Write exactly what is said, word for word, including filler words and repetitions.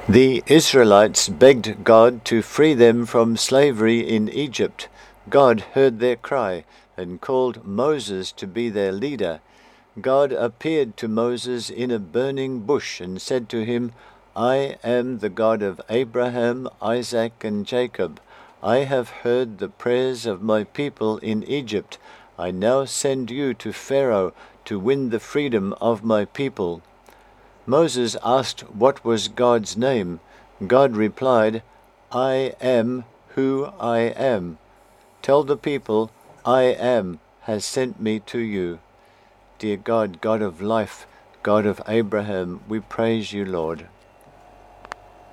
The Israelites begged God to free them from slavery in Egypt. God heard their cry and called Moses to be their leader. God appeared to Moses in a burning bush and said to him, "I am the God of Abraham, Isaac, and Jacob. I have heard the prayers of my people in Egypt. I now send you to Pharaoh to win the freedom of my people." Moses asked what was God's name. God replied, "I am who I am. Tell the people, I am has sent me to you." Dear God, God of life, God of Abraham, we praise you, Lord.